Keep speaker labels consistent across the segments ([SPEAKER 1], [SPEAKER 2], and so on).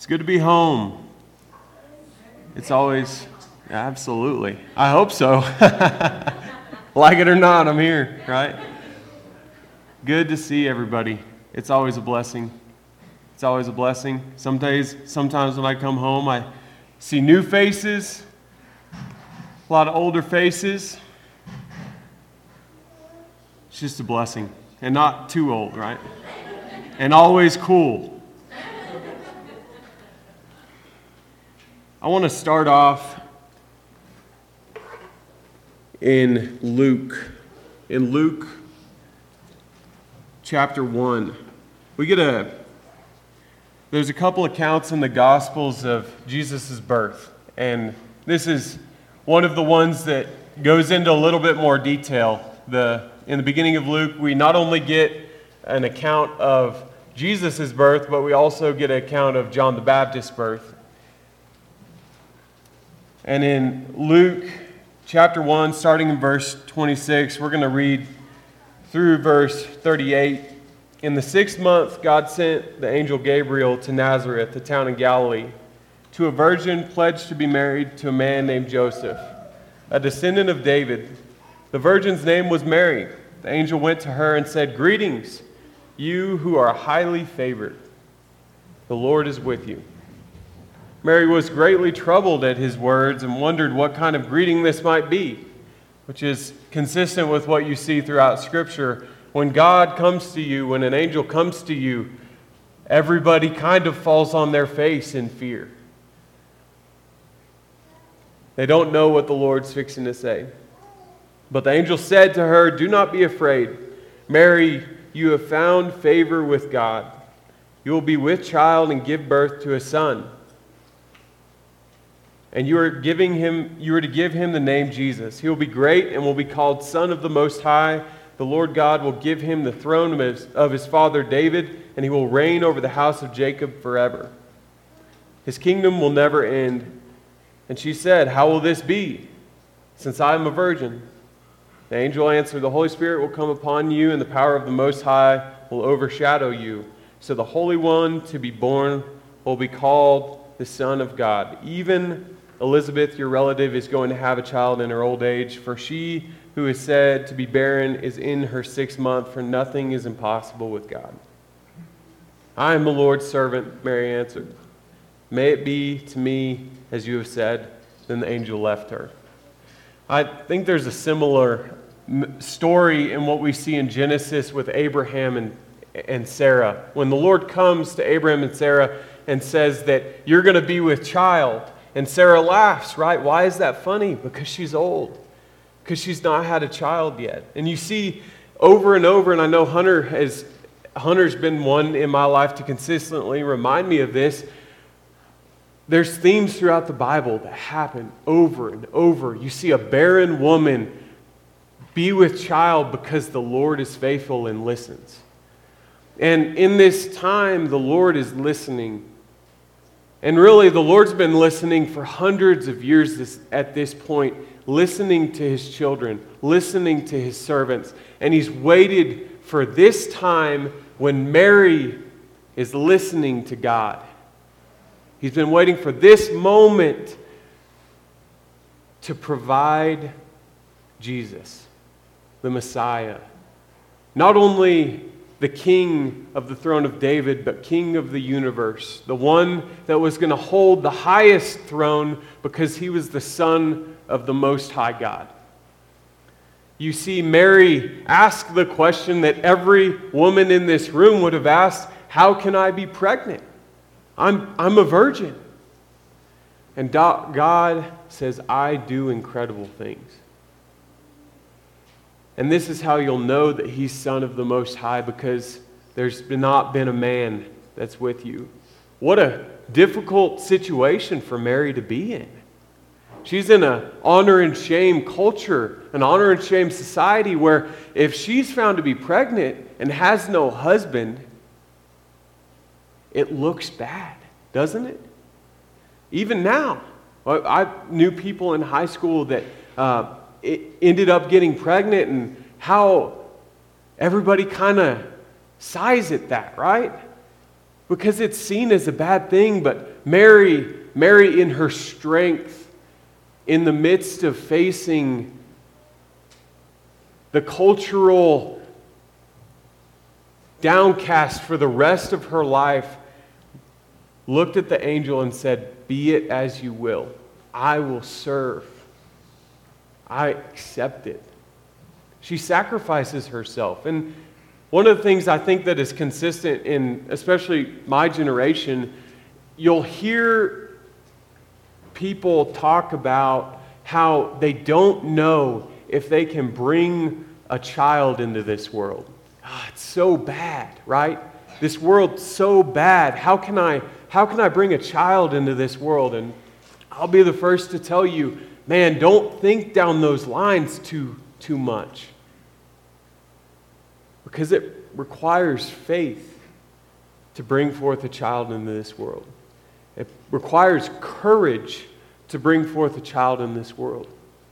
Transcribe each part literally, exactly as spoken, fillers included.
[SPEAKER 1] It's good to be home. It's always, absolutely. I hope so. Like it or not, I'm here, right? Good to see everybody. It's always a blessing. It's always a blessing. Some days, sometimes when I come home, I see new faces, a lot of older faces. It's just a blessing. And not too old, right? And always cool. I want to start off in Luke. In Luke chapter one. We get a, there's a couple accounts in the Gospels of Jesus' birth. And this is one of the ones that goes into a little bit more detail. The, in the beginning of Luke, we not only get an account of Jesus' birth, but we also get an account of John the Baptist's birth. And in Luke chapter one, starting in verse twenty-six, we're going to read through verse thirty-eight. In the sixth month, God sent the angel Gabriel to Nazareth, a town in Galilee, to a virgin pledged to be married to a man named Joseph, a descendant of David. The virgin's name was Mary. The angel went to her and said, "Greetings, you who are highly favored. The Lord is with you." Mary was greatly troubled at his words and wondered what kind of greeting this might be, which is consistent with what you see throughout Scripture. When God comes to you, when an angel comes to you, everybody kind of falls on their face in fear. They don't know what the Lord's fixing to say. But the angel said to her, "Do not be afraid. Mary, you have found favor with God. You will be with child and give birth to a son. And you are giving him, you are to give him the name Jesus. He will be great and will be called Son of the Most High. The Lord God will give him the throne of his, of his father David, and he will reign over the house of Jacob forever. His kingdom will never end." And she said, "How will this be, since I am a virgin?" The angel answered, "The Holy Spirit will come upon you, and the power of the Most High will overshadow you. So the Holy One to be born will be called the Son of God. Even Elizabeth, your relative, is going to have a child in her old age, for she who is said to be barren is in her sixth month, for nothing is impossible with God." "I am the Lord's servant," Mary answered. "May it be to me as you have said." Then the angel left her. I think there's a similar story in what we see in Genesis with Abraham and, and Sarah. When the Lord comes to Abraham and Sarah and says that you're going to be with child, and Sarah laughs, right? Why is that funny? Because she's old. Because she's not had a child yet. And you see over and over, and I know Hunter has, Hunter's been one in my life to consistently remind me of this. There's themes throughout the Bible that happen over and over. You see a barren woman be with child because the Lord is faithful and listens. And in this time, the Lord is listening. And really, the Lord's been listening for hundreds of years this, at this point, listening to his children, listening to his servants. And he's waited for this time when Mary is listening to God. He's been waiting for this moment to provide Jesus, the Messiah. Not only the King of the throne of David, but King of the universe. The one that was going to hold the highest throne because he was the Son of the Most High God. You see Mary ask the question that every woman in this room would have asked, "How can I be pregnant? I'm, I'm a virgin." And God says, "I do incredible things." And this is how you'll know that he's Son of the Most High, because there's not been a man that's with you. What a difficult situation for Mary to be in. She's in an honor and shame culture, an honor and shame society where if she's found to be pregnant and has no husband, it looks bad, doesn't it? Even now, I knew people in high school that uh, it ended up getting pregnant, and how everybody kind of sighs at that, right? Because it's seen as a bad thing, but Mary, Mary in her strength, in the midst of facing the cultural downcast for the rest of her life, looked at the angel and said, "Be it as you will. I will serve. I accept it." She sacrifices herself. And one of the things I think that is consistent in especially my generation, you'll hear people talk about how they don't know if they can bring a child into this world. Oh, it's so bad, right? This world's so bad. How can I, how can I bring a child into this world? And I'll be the first to tell you, man, don't think down those lines too, too much. Because it requires faith to bring forth a child into this world. It requires courage to bring forth a child in this world.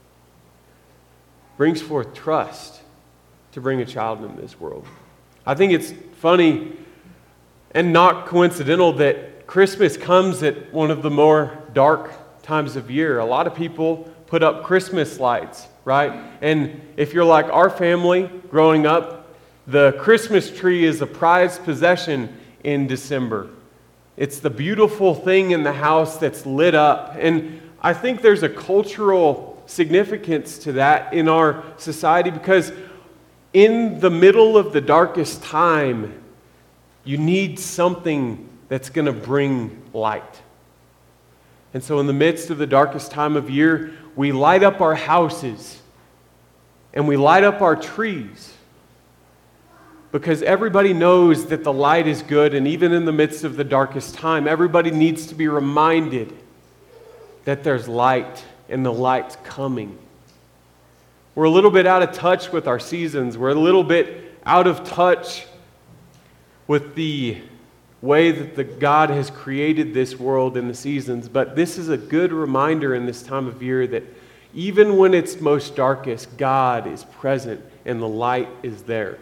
[SPEAKER 1] It brings forth trust to bring a child into this world. I think it's funny and not coincidental that Christmas comes at one of the more dark times of year. A lot of people put up Christmas lights, right? And if you're like our family growing up, the Christmas tree is a prized possession in December. It's the beautiful thing in the house that's lit up. And I think there's a cultural significance to that in our society, because in the middle of the darkest time, you need something that's going to bring light. And so in the midst of the darkest time of year, we light up our houses and we light up our trees, because everybody knows that the light is good, and even in the midst of the darkest time, everybody needs to be reminded that there's light and the light's coming. We're a little bit out of touch with our seasons. We're a little bit out of touch with the way that the God has created this world and the seasons. But this is a good reminder in this time of year that even when it's most darkest, God is present and the light is there.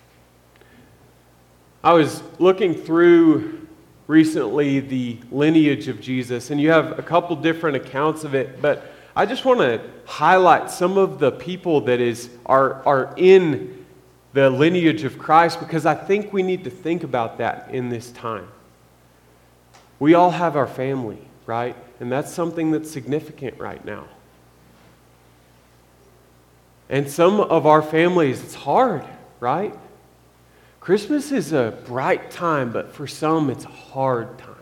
[SPEAKER 1] I was looking through recently the lineage of Jesus, and you have a couple different accounts of it, but I just want to highlight some of the people that is are, are in the lineage of Christ, because I think we need to think about that in this time. We all have our family, right? And that's something that's significant right now. And some of our families, it's hard, right? Christmas is a bright time, but for some, it's a hard time.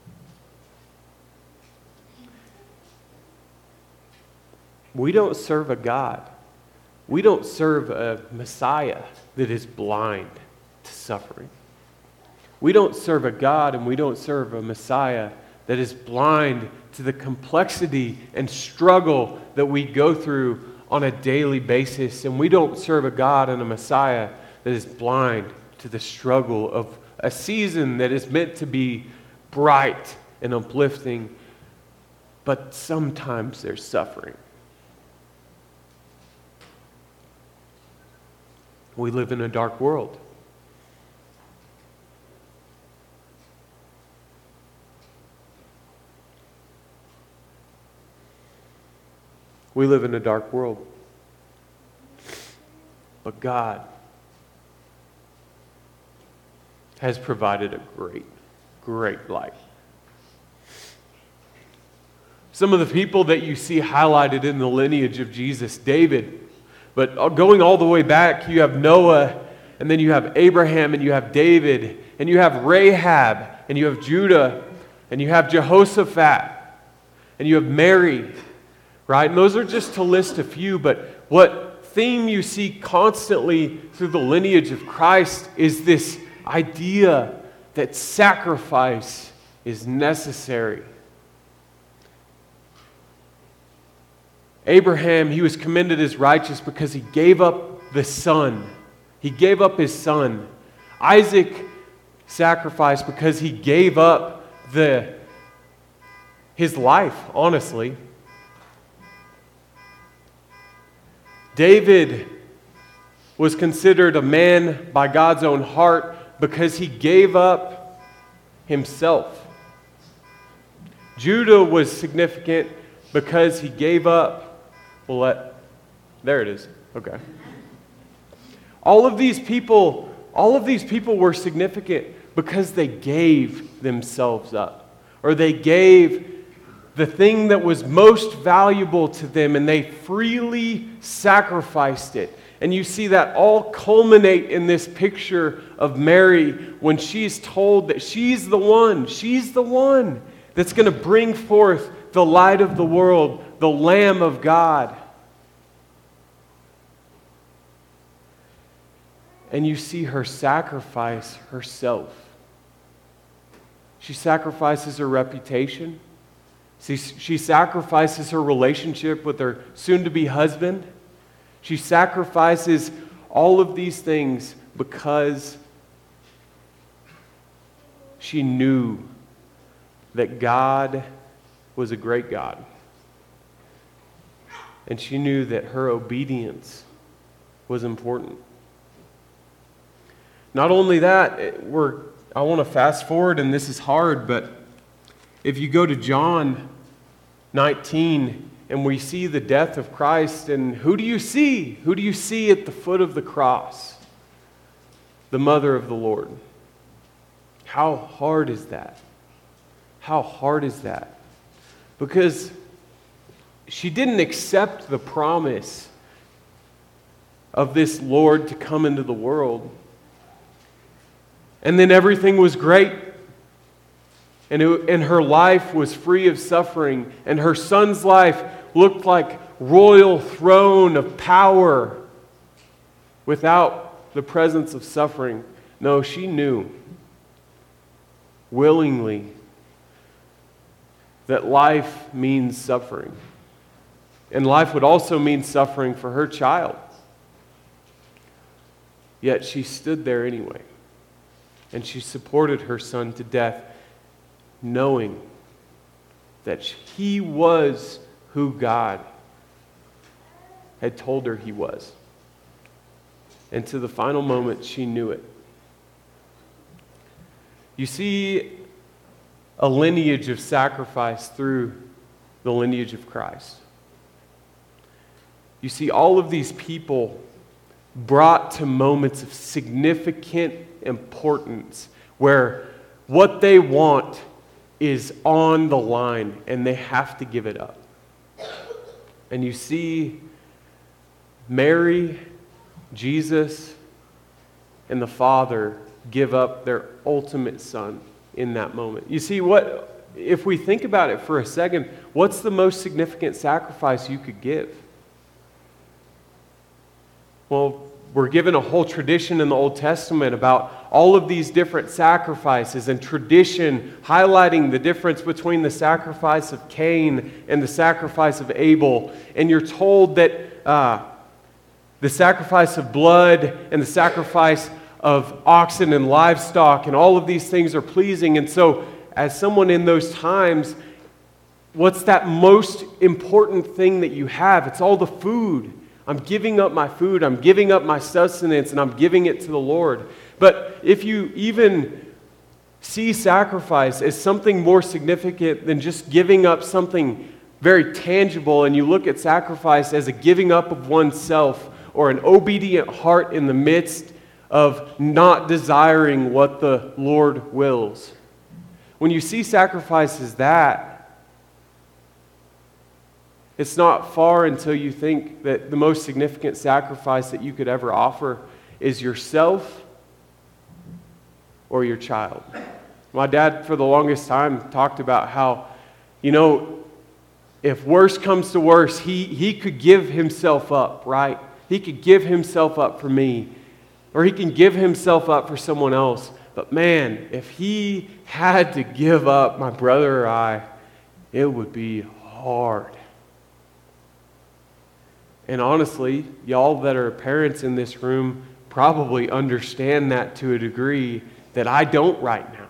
[SPEAKER 1] We don't serve a God. We don't serve a Messiah that is blind to suffering. We don't serve a God, and we don't serve a Messiah that is blind to the complexity and struggle that we go through on a daily basis. And we don't serve a God and a Messiah that is blind to the struggle of a season that is meant to be bright and uplifting, but sometimes there's suffering. We live in a dark world. We live in a dark world. But God has provided a great, great light. Some of the people that you see highlighted in the lineage of Jesus, David, but going all the way back, you have Noah, and then you have Abraham, and you have David, and you have Rahab, and you have Judah, and you have Jehoshaphat, and you have Mary, right? And those are just to list a few, but what theme you see constantly through the lineage of Christ is this idea that sacrifice is necessary. Abraham, he was commended as righteous because he gave up the son. He gave up his son. Isaac sacrificed because he gave up the his life, honestly. David was considered a man by God's own heart because he gave up himself. Judah was significant because he gave up. Well, let, there it is. Okay. All of these people, all of these people were significant because they gave themselves up, or they gave the thing that was most valuable to them, and they freely sacrificed it. And you see that all culminate in this picture of Mary when she's told that she's the one, she's the one that's going to bring forth the light of the world, the Lamb of God. And you see her sacrifice herself. She sacrifices her reputation. She, she sacrifices her relationship with her soon-to-be husband. She sacrifices all of these things because she knew that God was a great God. And she knew that her obedience was important. Not only that, we're, I want to fast forward, and this is hard, but if you go to John nineteen, and we see the death of Christ, and who do you see? Who do you see at the foot of the cross? The mother of the Lord. How hard is that? How hard is that? Because she didn't accept the promise of this Lord to come into the world. And then everything was great. And, it, and her life was free of suffering. And her son's life looked like royal throne of power without the presence of suffering. No, she knew willingly that life means suffering. And life would also mean suffering for her child. Yet she stood there anyway. And she supported her son to death, knowing that he was who God had told her he was. And to the final moment, she knew it. You see a lineage of sacrifice through the lineage of Christ. You see all of these people brought to moments of significant importance where what they want is on the line and they have to give it up. And you see Mary, Jesus, and the Father give up their ultimate son in that moment. You see, what if we think about it for a second, what's the most significant sacrifice you could give? Well, we're given a whole tradition in the Old Testament about all of these different sacrifices, and tradition highlighting the difference between the sacrifice of Cain and the sacrifice of Abel. And you're told that uh, the sacrifice of blood and the sacrifice of oxen and livestock and all of these things are pleasing. And so as someone in those times, what's that most important thing that you have? It's all the food. I'm giving up my food, I'm giving up my sustenance, and I'm giving it to the Lord. But if you even see sacrifice as something more significant than just giving up something very tangible, and you look at sacrifice as a giving up of oneself or an obedient heart in the midst of not desiring what the Lord wills. When you see sacrifice as that, it's not far until you think that the most significant sacrifice that you could ever offer is yourself or your child. My dad, for the longest time, talked about how, you know, if worse comes to worse, he, he could give himself up, right? He could give himself up for me, or he can give himself up for someone else. But man, if he had to give up my brother or I, it would be hard. And honestly, y'all that are parents in this room probably understand that to a degree that I don't right now.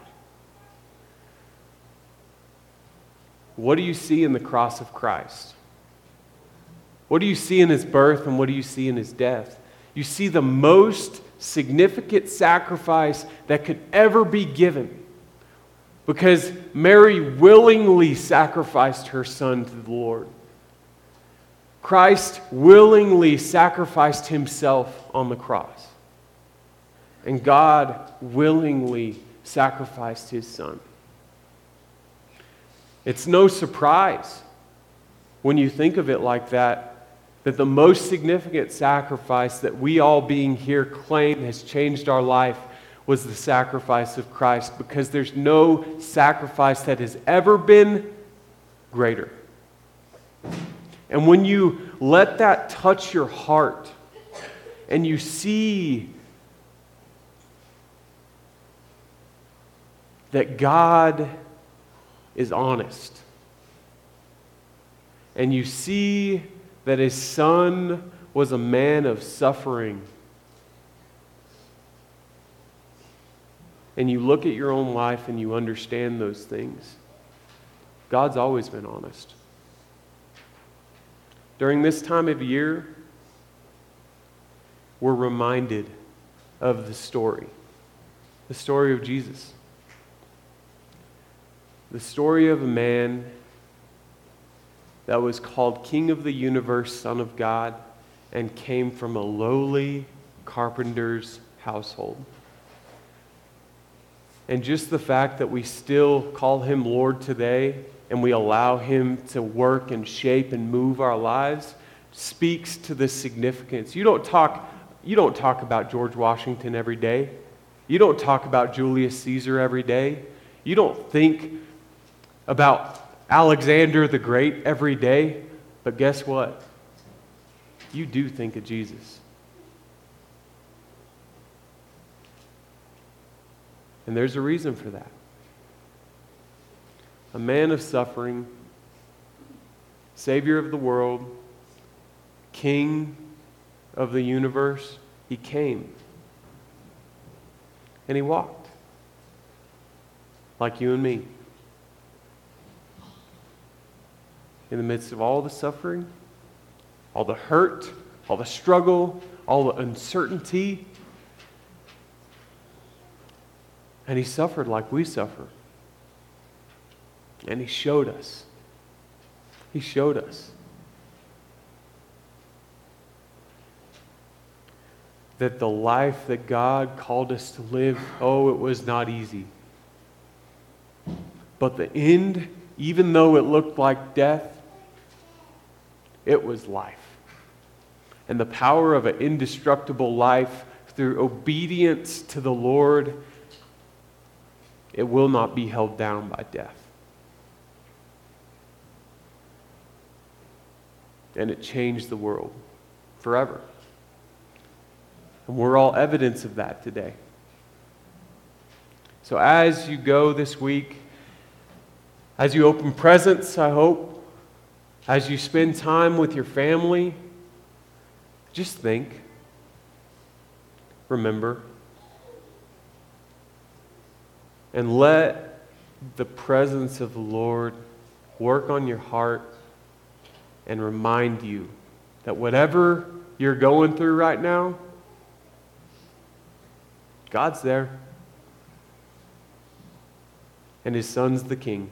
[SPEAKER 1] What do you see in the cross of Christ? What do you see in his birth, and what do you see in his death? You see the most significant sacrifice that could ever be given. Because Mary willingly sacrificed her son to the Lord. Christ willingly sacrificed himself on the cross. And God willingly sacrificed his son. It's no surprise when you think of it like that, that the most significant sacrifice that we all being here claim has changed our life was the sacrifice of Christ, because there's no sacrifice that has ever been greater. And when you let that touch your heart and you see that God is honest, and you see that his son was a man of suffering, and you look at your own life and you understand those things, God's always been honest. During this time of year, we're reminded of the story, the story of Jesus. The story of a man that was called King of the Universe, Son of God, and came from a lowly carpenter's household. And just the fact that we still call him Lord today, and we allow him to work and shape and move our lives, speaks to the significance. You don't talk, you don't talk about George Washington every day. You don't talk about Julius Caesar every day. You don't think about Alexander the Great every day. But guess what? You do think of Jesus. And there's a reason for that. A man of suffering, Savior of the world, King of the universe, he came. And he walked. Like you and me. In the midst of all the suffering, all the hurt, all the struggle, all the uncertainty. And he suffered like we suffer. And he showed us. He showed us that the life that God called us to live, oh, it was not easy. But the end, even though it looked like death, it was life. And the power of an indestructible life through obedience to the Lord, it will not be held down by death. And it changed the world forever. And we're all evidence of that today. So as you go this week, as you open presents, I hope, as you spend time with your family, just think, remember, and let the presence of the Lord work on your heart and remind you that whatever you're going through right now, God's there. And his son's the king.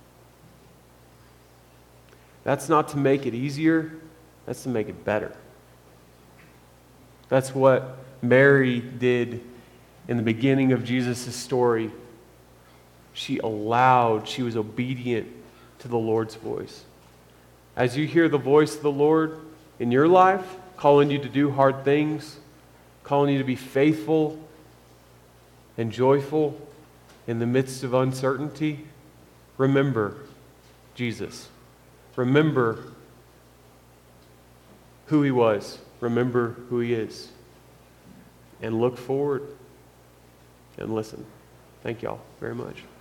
[SPEAKER 1] That's not to make it easier, that's to make it better. That's what Mary did in the beginning of Jesus' story. She allowed, she was obedient to the Lord's voice. As you hear the voice of the Lord in your life, calling you to do hard things, calling you to be faithful and joyful in the midst of uncertainty, remember Jesus. Remember who he was. Remember who he is. And look forward and listen. Thank y'all very much.